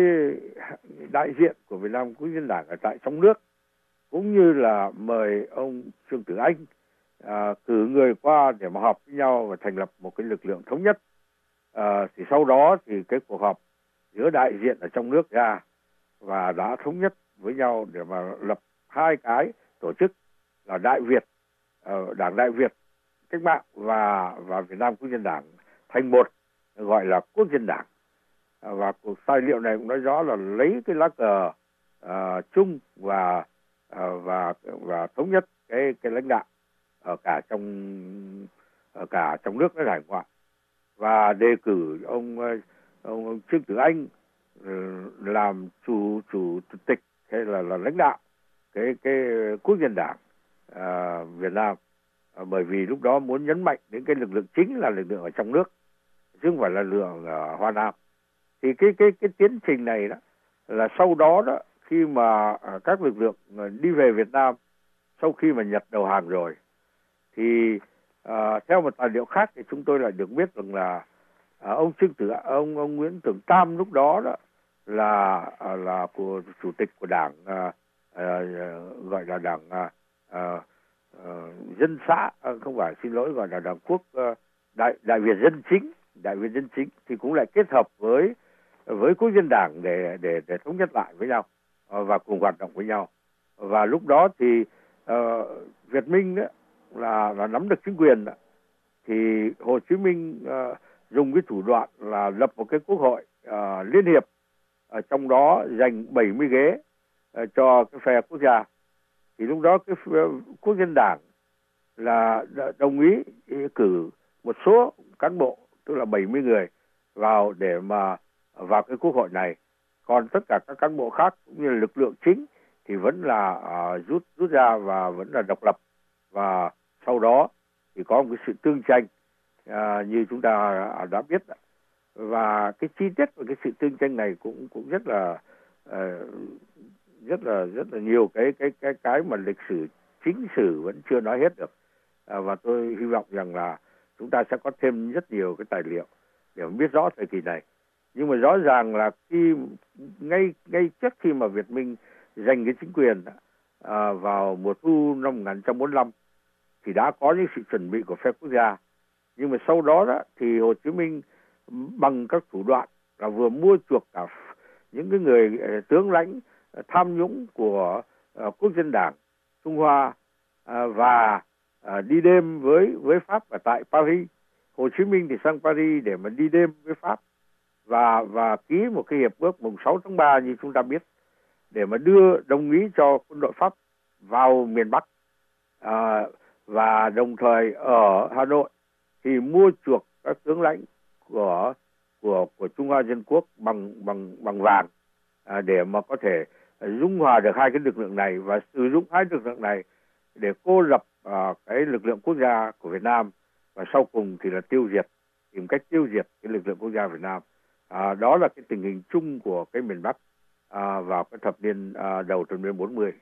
đại diện của Việt Nam Quốc dân Đảng ở tại trong nước, cũng như là mời ông Trương Tử Anh à, cử người qua để mà họp với nhau và thành lập một cái lực lượng thống nhất. À, thì sau đó thì cái cuộc họp giữa đại diện ở trong nước ra và đã thống nhất với nhau để mà lập hai cái tổ chức là Đại Việt, uh, Đảng Đại Việt Cách mạng và và Việt Nam Quốc dân Đảng thành một, gọi là Quốc dân Đảng. Uh, và cuộc tài liệu này cũng nói rõ là lấy cái lá cờ uh, chung và uh, và và thống nhất cái cái lãnh đạo ở cả trong ở cả trong nước với hải ngoại, và đề cử ông ông, ông Trương Tử Anh làm chủ chủ tịch hay là là lãnh đạo cái cái Quốc dân Đảng à, Việt Nam, à, bởi vì lúc đó muốn nhấn mạnh đến cái lực lượng chính là lực lượng ở trong nước chứ không phải là lực lượng ở Hoa Nam. Thì cái cái cái tiến trình này đó là sau đó đó khi mà các lực lượng đi về Việt Nam sau khi mà Nhật đầu hàng rồi thì à, theo một tài liệu khác thì chúng tôi lại được biết rằng là à, ông Trương Tử ông ông Nguyễn Tưởng Tam lúc đó đó là à, là của chủ tịch của đảng à, à, gọi là đảng à, à, à, dân xã à, không phải xin lỗi gọi là đảng quốc à, đại đại Việt dân chính đại Việt dân chính thì cũng lại kết hợp với với Quốc dân Đảng để để để thống nhất lại với nhau à, và cùng hoạt động với nhau. Và lúc đó thì uh, Việt Minh đó là là nắm được chính quyền đó, thì Hồ Chí Minh uh, dùng cái thủ đoạn là lập một cái quốc hội uh, liên hiệp, ở trong đó dành bảy mươi ghế uh, cho cái phe quốc gia. Thì lúc đó cái Quốc dân Đảng là đồng ý cử một số cán bộ, tức là bảy mươi người vào để mà vào cái quốc hội này. Còn tất cả các cán bộ khác cũng như là lực lượng chính thì vẫn là uh, rút rút ra và vẫn là độc lập. Và sau đó thì có một cái sự tương tranh uh, như chúng ta đã biết. Và cái chi tiết của cái sự tương tranh này cũng cũng rất là uh, rất là rất là nhiều cái cái cái cái mà lịch sử chính sử vẫn chưa nói hết được. Uh, và tôi hy vọng rằng là chúng ta sẽ có thêm rất nhiều cái tài liệu để mà biết rõ thời kỳ này. Nhưng mà rõ ràng là khi ngay ngay trước khi mà Việt Minh giành cái chính quyền à, vào mùa thu năm một nghìn chín trăm bốn mươi lăm thì đã có những sự chuẩn bị của phe quốc gia. Nhưng mà sau đó, đó thì Hồ Chí Minh bằng các thủ đoạn là vừa mua chuộc cả những cái người uh, tướng lãnh uh, tham nhũng của uh, Quốc dân Đảng Trung Hoa uh, và uh, đi đêm với với Pháp ở tại Paris. Hồ Chí Minh thì sang Paris để mà đi đêm với Pháp và và ký một cái hiệp ước mùng sáu tháng ba như chúng ta biết, để mà đưa đồng ý cho quân đội Pháp vào miền Bắc, à, và đồng thời ở Hà Nội thì mua chuộc các tướng lãnh của của của Trung Hoa Dân Quốc bằng bằng bằng vàng, à, để mà có thể dung hòa được hai cái lực lượng này và sử dụng hai lực lượng này để cô lập à, cái lực lượng quốc gia của Việt Nam, và sau cùng thì là tiêu diệt, tìm cách tiêu diệt cái lực lượng quốc gia Việt Nam. À, đó là cái tình hình chung của cái miền Bắc à, vào cái thập niên à, đầu thập niên bốn mươi.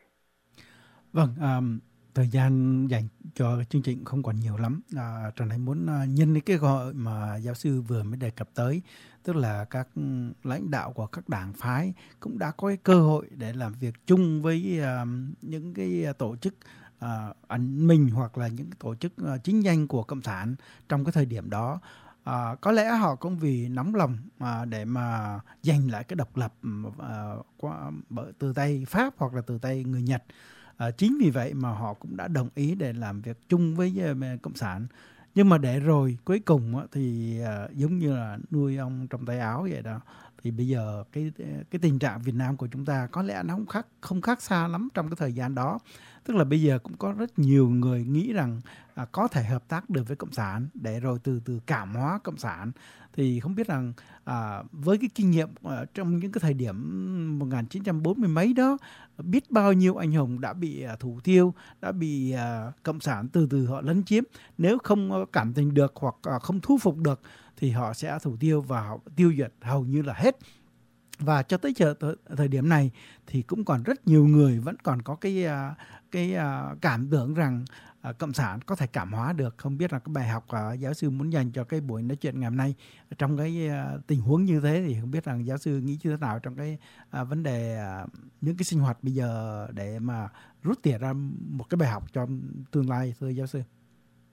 Vâng, à, thời gian dành cho chương trình không còn nhiều lắm. À, Trần Hải muốn à, nhân cái gọi mà giáo sư vừa mới đề cập tới, tức là các lãnh đạo của các đảng phái cũng đã có cái cơ hội để làm việc chung với à, những cái tổ chức à, ẩn mình hoặc là những tổ chức à, chính danh của Cộng sản trong cái thời điểm đó. À, có lẽ họ cũng vì nóng lòng à, để mà giành lại cái độc lập à, qua, từ tay Pháp hoặc là từ tay người Nhật. À, chính vì vậy mà họ cũng đã đồng ý để làm việc chung với uh, Cộng sản. Nhưng mà để rồi cuối cùng uh, thì uh, giống như là nuôi ong trong tay áo vậy đó. Thì bây giờ cái cái tình trạng Việt Nam của chúng ta có lẽ nó không khác không khác xa lắm trong cái thời gian đó. Tức là bây giờ cũng có rất nhiều người nghĩ rằng à, có thể hợp tác được với Cộng sản để rồi từ từ cảm hóa Cộng sản. Thì không biết rằng à, với cái kinh nghiệm à, trong những cái thời điểm một nghìn chín trăm bốn mươi mấy đó, biết bao nhiêu anh hùng đã bị à, thủ tiêu, đã bị à, Cộng sản từ từ họ lấn chiếm. Nếu không cảm tình được hoặc à, không thu phục được thì họ sẽ thủ tiêu và họ tiêu diệt hầu như là hết. Và cho tới chờ thời điểm này thì cũng còn rất nhiều người vẫn còn có cái cái cảm tưởng rằng Cộng sản có thể cảm hóa được. Không biết là cái bài học giáo sư muốn dành cho cái buổi nói chuyện ngày hôm nay trong cái tình huống như thế thì không biết rằng giáo sư nghĩ như thế nào trong cái vấn đề những cái sinh hoạt bây giờ để mà rút tỉa ra một cái bài học cho tương lai, thưa giáo sư.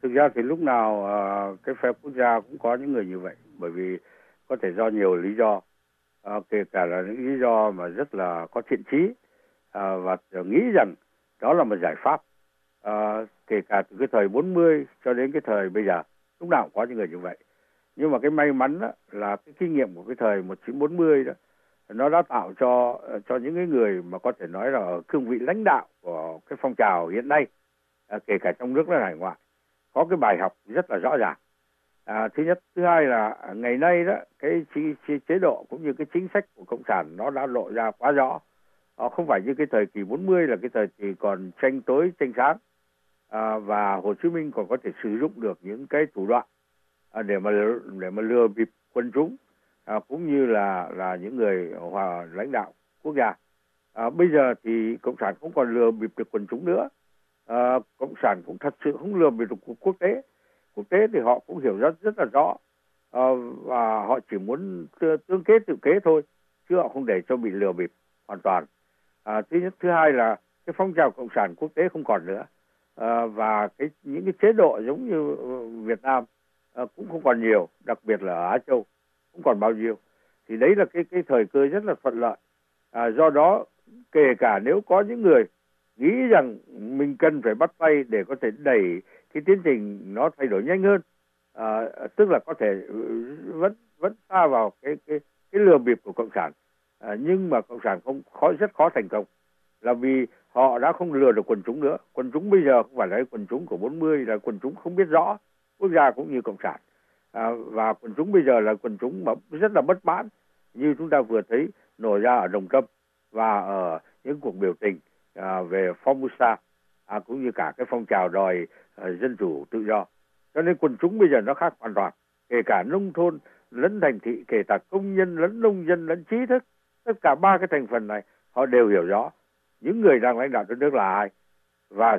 Thực ra thì lúc nào uh, cái phe quốc gia cũng có những người như vậy, bởi vì có thể do nhiều lý do, uh, kể cả là những lý do mà rất là có thiện chí, uh, và nghĩ rằng đó là một giải pháp. Uh, kể cả từ cái thời bốn mươi cho đến cái thời bây giờ, lúc nào cũng có những người như vậy. Nhưng mà cái may mắn đó là cái kinh nghiệm của cái thời một nghìn chín trăm bốn mươi đó, nó đã tạo cho cho những cái người mà có thể nói là ở cương vị lãnh đạo của cái phong trào hiện nay, à, kể cả trong nước lẫn hải ngoại, có cái bài học rất là rõ ràng. À, thứ nhất, thứ hai là ngày nay đó cái chế độ cũng như cái chính sách của cộng sản nó đã lộ ra quá rõ. À, không phải như cái thời kỳ bốn mươi là cái thời kỳ còn tranh tối tranh sáng, à, và Hồ Chí Minh còn có thể sử dụng được những cái thủ đoạn à, để mà để mà lừa bịp quần chúng, à, cũng như là là những người hòa lãnh đạo quốc gia. À, bây giờ thì cộng sản không còn lừa bịp được quần chúng nữa. À, cộng sản cũng thật sự không lừa bịp được quốc tế. Quốc tế thì họ cũng hiểu rất rất là rõ, à, và họ chỉ muốn tương kế tự kế thôi, chứ họ không để cho bị lừa bịp hoàn toàn. À, thứ nhất, thứ hai là cái phong trào cộng sản quốc tế không còn nữa, à, và cái những cái chế độ giống như Việt Nam à, cũng không còn nhiều, đặc biệt là ở Á Châu không còn bao nhiêu. Thì đấy là cái cái thời cơ rất là thuận lợi. À, do đó kể cả nếu có những người nghĩ rằng mình cần phải bắt tay để có thể đẩy cái tiến trình nó thay đổi nhanh hơn, à, tức là có thể vẫn vẫn xa vào cái cái cái lừa bịp của cộng sản, à, nhưng mà cộng sản không khó rất khó thành công, là vì họ đã không lừa được quần chúng nữa. Quần chúng bây giờ không phải là quần chúng của bốn mươi, là quần chúng không biết rõ quốc gia cũng như cộng sản, à, và quần chúng bây giờ là quần chúng mà rất là bất mãn, như chúng ta vừa thấy nổi ra ở Đồng Tâm và ở những cuộc biểu tình à, về Formosa, à, cũng như cả cái phong trào đòi à, dân chủ tự do. Cho nên quần chúng bây giờ nó khác hoàn toàn, kể cả nông thôn lẫn thành thị, kể cả công nhân lẫn nông dân lẫn trí thức, tất cả ba cái thành phần này họ đều hiểu rõ những người đang lãnh đạo đất nước là ai, và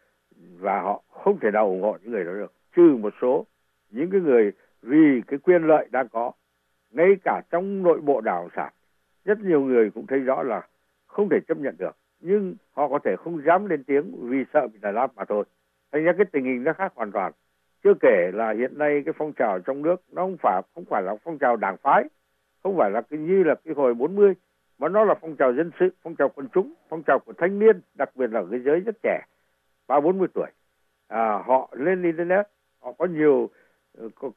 và họ không thể nào ủng hộ những người đó được, trừ một số những cái người vì cái quyền lợi đang có. Ngay cả trong nội bộ Đảng Cộng sản, rất nhiều người cũng thấy rõ là không thể chấp nhận được, nhưng họ có thể không dám lên tiếng vì sợ bị đàn áp mà thôi. Thành ra cái tình hình nó khác hoàn toàn. Chưa kể là hiện nay cái phong trào trong nước nó không phải không phải là phong trào đảng phái, không phải là cái như là cái hồi bốn mươi, mà nó là phong trào dân sự, phong trào quần chúng, phong trào của thanh niên, đặc biệt là cái giới rất trẻ, ba bốn mươi tuổi. À, họ lên internet, họ có nhiều uh, có,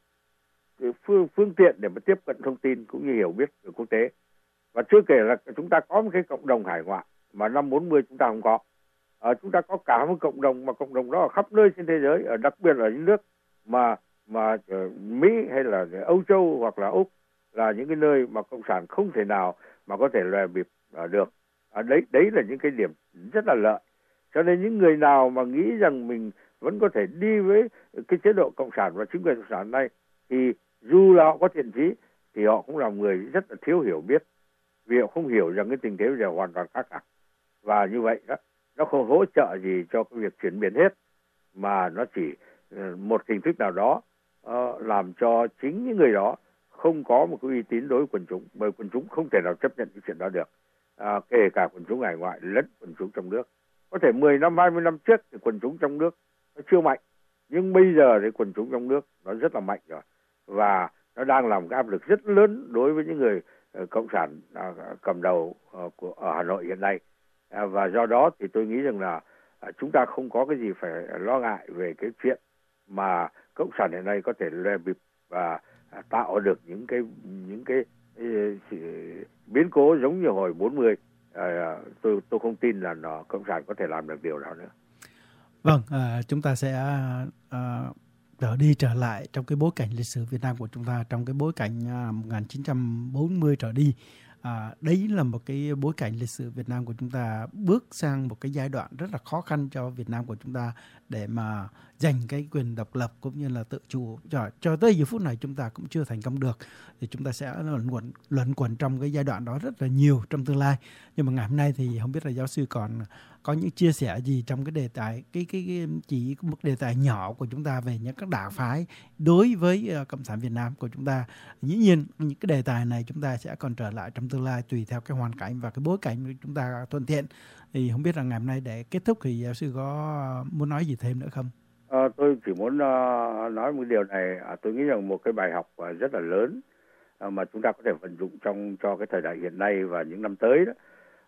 phương phương tiện để mà tiếp cận thông tin cũng như hiểu biết của quốc tế. Và chưa kể là chúng ta có một cái cộng đồng hải ngoại mà năm bốn mươi chúng ta không có. À, chúng ta có cả một cộng đồng mà cộng đồng đó ở khắp nơi trên thế giới, ở đặc biệt là những nước mà mà uh, Mỹ hay là Âu Châu hoặc là Úc, là những cái nơi mà cộng sản không thể nào mà có thể lừa bịp uh, được. À, đấy đấy là những cái điểm rất là lợi. Cho nên những người nào mà nghĩ rằng mình vẫn có thể đi với cái chế độ cộng sản và chính quyền cộng sản này, thì dù là họ có thiện chí thì họ cũng là người rất là thiếu hiểu biết, vì họ không hiểu rằng cái tình thế bây giờ hoàn toàn khác hẳn. Và như vậy đó, nó không hỗ trợ gì cho cái việc chuyển biến hết, mà nó chỉ một hình thức nào đó uh, làm cho chính những người đó không có một cái uy tín đối với quần chúng, bởi quần chúng không thể nào chấp nhận cái chuyện đó được, uh, kể cả quần chúng hải ngoại lẫn quần chúng trong nước. Có thể mười năm, hai mươi năm trước thì quần chúng trong nước nó chưa mạnh, nhưng bây giờ thì quần chúng trong nước nó rất là mạnh rồi, và nó đang làm cái áp lực rất lớn đối với những người uh, cộng sản uh, cầm đầu uh, của ở Hà Nội hiện nay. Uh, và do đó thì tôi nghĩ rằng là uh, chúng ta không có cái gì phải lo ngại về cái chuyện mà cộng sản hiện nay có thể lừa bịp và uh, tạo được những cái những cái uh, biến cố giống như hồi bốn mươi. Uh, tôi tôi không tin là nó cộng sản có thể làm được điều đó nữa. Vâng, uh, chúng ta sẽ uh, trở đi trở lại trong cái bối cảnh lịch sử Việt Nam của chúng ta, trong cái bối cảnh uh, một nghìn chín trăm bốn mươi trở đi. À, đấy là một cái bối cảnh lịch sử Việt Nam của chúng ta bước sang một cái giai đoạn rất là khó khăn cho Việt Nam của chúng ta để mà giành cái quyền độc lập cũng như là tự chủ. Cho, cho tới giờ phút này chúng ta cũng chưa thành công được, thì chúng ta sẽ luẩn quẩn luẩn quẩn trong cái giai đoạn đó rất là nhiều trong tương lai. Nhưng mà ngày hôm nay thì không biết là giáo sư còn có những chia sẻ gì trong cái đề tài cái cái, cái chỉ một đề tài nhỏ của chúng ta về những các đảng phái đối với uh, cộng sản Việt Nam của chúng ta. Dĩ nhiên những cái đề tài này chúng ta sẽ còn trở lại trong tương lai tùy theo cái hoàn cảnh và cái bối cảnh của chúng ta thuận tiện. Thì không biết là ngày hôm nay để kết thúc thì giáo sư có muốn nói gì thêm nữa không? À, tôi chỉ muốn uh, nói một điều này. À, tôi nghĩ rằng một cái bài học uh, rất là lớn uh, mà chúng ta có thể vận dụng trong cho cái thời đại hiện nay và những năm tới đó,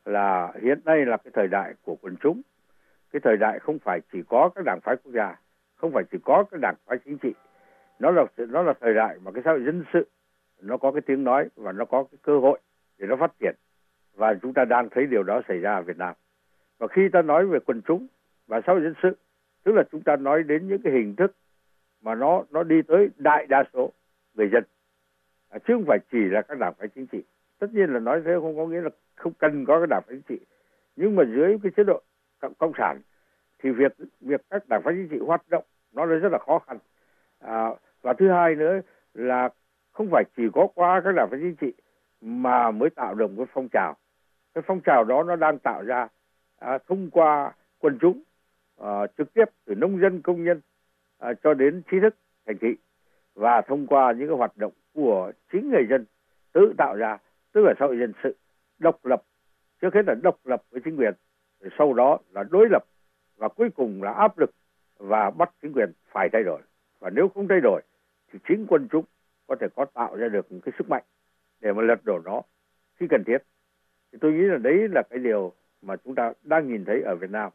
là hiện nay là cái thời đại của quần chúng. Cái thời đại không phải chỉ có các đảng phái quốc gia, không phải chỉ có các đảng phái chính trị. Nó là nó là thời đại mà cái xã hội dân sự nó có cái tiếng nói và nó có cái cơ hội để nó phát triển. Và chúng ta đang thấy điều đó xảy ra ở Việt Nam. Và khi ta nói về quần chúng và xã hội dân sự, tức là chúng ta nói đến những cái hình thức mà nó nó đi tới đại đa số người dân, à, chứ không phải chỉ là các đảng phái chính trị. Tất nhiên là nói thế không có nghĩa là không cần có các đảng phái chính trị, nhưng mà dưới cái chế độ cộng sản thì việc việc các đảng phái chính trị hoạt động nó là rất là khó khăn. À, và thứ hai nữa là không phải chỉ có qua các đảng phái chính trị mà mới tạo được một phong trào. Cái phong trào đó nó đang tạo ra à, thông qua quần chúng, à, trực tiếp từ nông dân, công nhân à, cho đến trí thức, thành thị, và thông qua những cái hoạt động của chính người dân tự tạo ra, tức là xã hội dân sự độc lập. Trước hết là độc lập với chính quyền, rồi sau đó là đối lập, và cuối cùng là áp lực và bắt chính quyền phải thay đổi. Và nếu không thay đổi thì chính quân chúng có thể có tạo ra được một cái sức mạnh để mà lật đổ nó khi cần thiết. Thì tôi nghĩ là đấy là cái điều mà chúng ta đang nhìn thấy ở Việt Nam,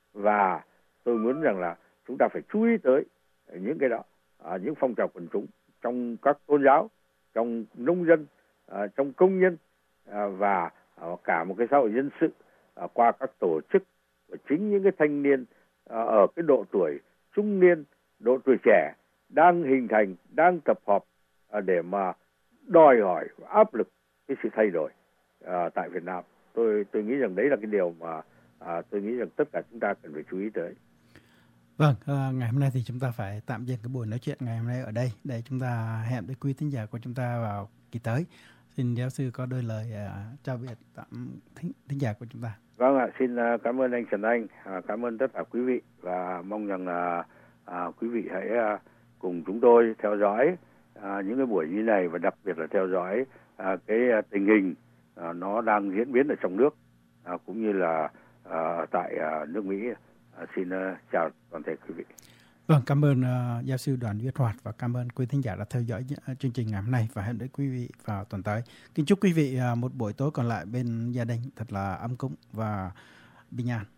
và tôi muốn rằng là chúng ta phải chú ý tới những cái đó, à, những phong trào quần chúng trong các tôn giáo, trong nông dân, à, trong công nhân, à, và à, cả một cái xã hội dân sự, à, qua các tổ chức và chính những cái thanh niên à, ở cái độ tuổi trung niên, độ tuổi trẻ đang hình thành, đang tập hợp à, để mà đòi hỏi và áp lực cái sự thay đổi à, tại Việt Nam. Tôi tôi nghĩ rằng đấy là cái điều mà à, tôi nghĩ rằng tất cả chúng ta cần phải chú ý tới. Vâng, à, ngày hôm nay thì chúng ta phải tạm dừng cái buổi nói chuyện ngày hôm nay ở đây để chúng ta hẹn với quý thính giả của chúng ta vào kỳ tới. Xin giáo sư có đôi lời à, chào biệt tạm thính, thính giả của chúng ta. Vâng ạ, xin cảm ơn anh Trần Anh, à, cảm ơn tất cả quý vị, và mong rằng là à, quý vị hãy à, cùng chúng tôi theo dõi à, những cái buổi như này, và đặc biệt là theo dõi à, cái tình hình à, nó đang diễn biến ở trong nước à, cũng như là à, tại à, nước Mỹ. À, xin uh, chào toàn thể quý vị. Vâng, cảm ơn uh, giáo sư Đoàn Viết Hoạt, và cảm ơn quý thính giả đã theo dõi uh, chương trình ngày hôm nay, và hẹn gặp quý vị vào tuần tới. Kính chúc quý vị uh, một buổi tối còn lại bên gia đình thật là ấm cúng và bình an.